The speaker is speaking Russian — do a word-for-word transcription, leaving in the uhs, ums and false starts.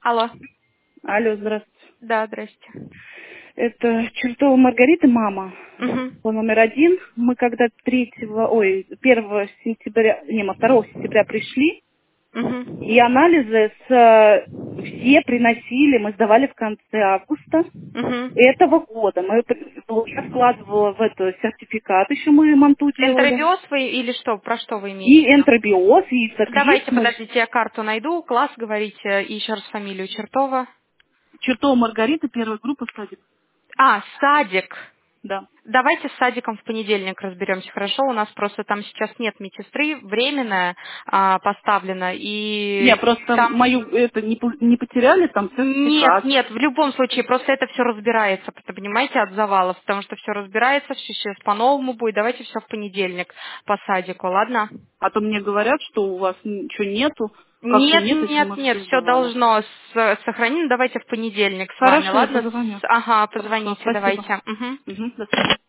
Алло. Алло, здравствуйте. Да, здрасте. Это Чертова Маргарита, мама. Угу. По номер один. Мы когда третьего, ой, первого сентября, не, мы второго сентября пришли, и Угу. анализы с, э, все приносили, мы сдавали в конце августа Угу. этого года. Мы, при- ну, я вкладывала в это сертификат, еще мы манту делали. Энтеробиоз вы или что? Про что вы имеете в И виду? энтеробиоз, и циклист. Давайте, Мы... подождите, я карту найду. Класс, говорите, и еще раз фамилию Чертова. Чертова Маргарита, первая группа, кстати. А, садик. Да. Давайте с садиком в понедельник разберемся, хорошо? У нас просто там сейчас нет медсестры, временная а, поставлена, Не, и просто там... мою это не, пу- не потеряли, там Нет, сертификат. нет, в любом случае, просто это все разбирается, просто, понимаете, от завалов, потому что все разбирается, все сейчас по-новому будет. Давайте все в понедельник по садику, ладно? А то мне говорят, что у вас ничего нету. Как же Нет, нет, если нет, мы нет, все все сдавали? должно с- сохранить. Давайте в понедельник с вами, Хорошо, я ладно? позвоню. С- Ага, Хорошо, позвоните, спасибо. давайте. Мгм. Угу, до свидания.